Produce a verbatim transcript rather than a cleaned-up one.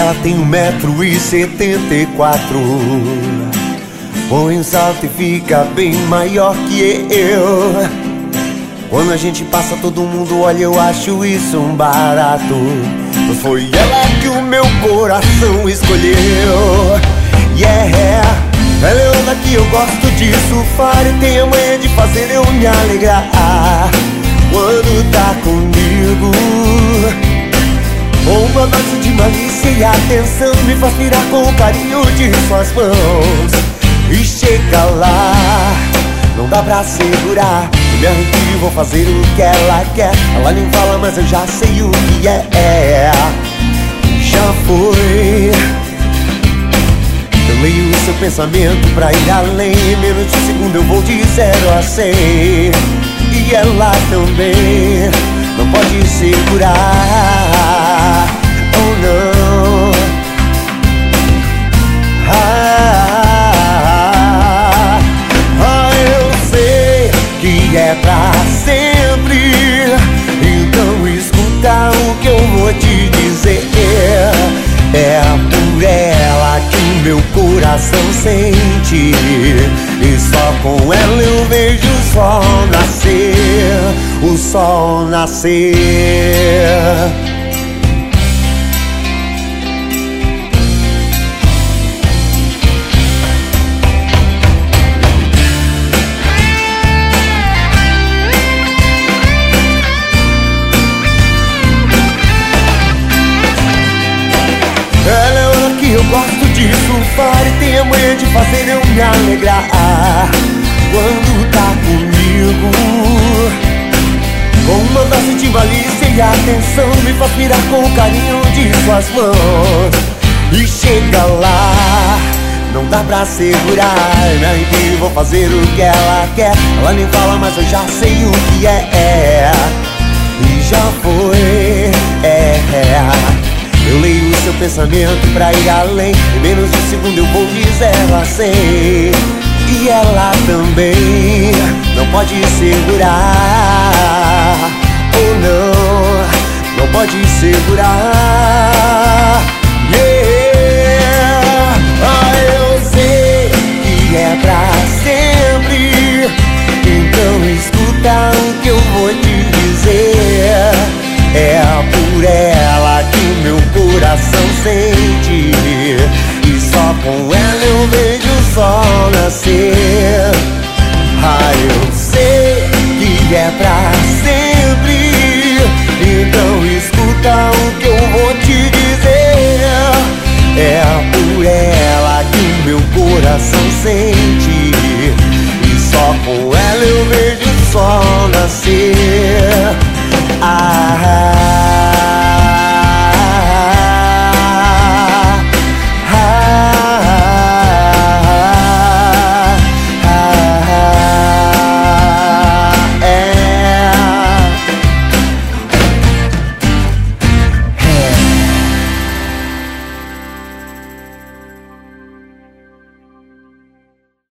Ela tem um metro e setenta e quatro. Põe um salto e fica bem maior que eu. Quando a gente passa todo mundo olha, eu acho isso um barato. Mas foi ela que o meu coração escolheu. Yeah, ela é onda que eu gosto de surfar e tem a manha de fazer eu me alegrar quando tá comigo. Uma dose de malícia e atenção me faz virar com o carinho de suas mãos. E chega lá, não dá pra segurar. Eu me arrepio, vou fazer o que ela quer. Ela nem fala, mas eu já sei o que é. Já foi. Eu leio o seu pensamento pra ir além. Em menos de um segundo eu vou de zero a cem. E ela também não pode segurar. Oh não. Ah, ah, eu sei que é pra sempre. Então escuta o que eu vou te dizer. É por ela que o meu coração sente. E só com ela eu vejo o sol nascer. O sol nascer. Ela é uma que eu gosto de surfar e tem a manha de fazer eu me alegrar quando tá comigo. Com uma dose de malícia e atenção me faz virar com o carinho de suas mãos. E chega lá, não dá pra segurar. Me arrepio, vou fazer o que ela quer. Ela nem fala, mas eu já sei o que é. E já foi, é. Eu leio o seu pensamento pra ir além. Em menos de um segundo eu vou de zero a cem. E ela também não pode segurar. Oh não, não pode segurar. Yeah, ah, eu sei que é pra sempre. Então escuta o que eu vou te dizer. É por ela que o meu coração sente. E só com ela eu vejo o sol nascer. Ah, eu sei que é pra sempre. Então escuta o que eu vou te dizer. É por ela que o meu coração sente. E só com ela eu vejo o sol nascer. Ah,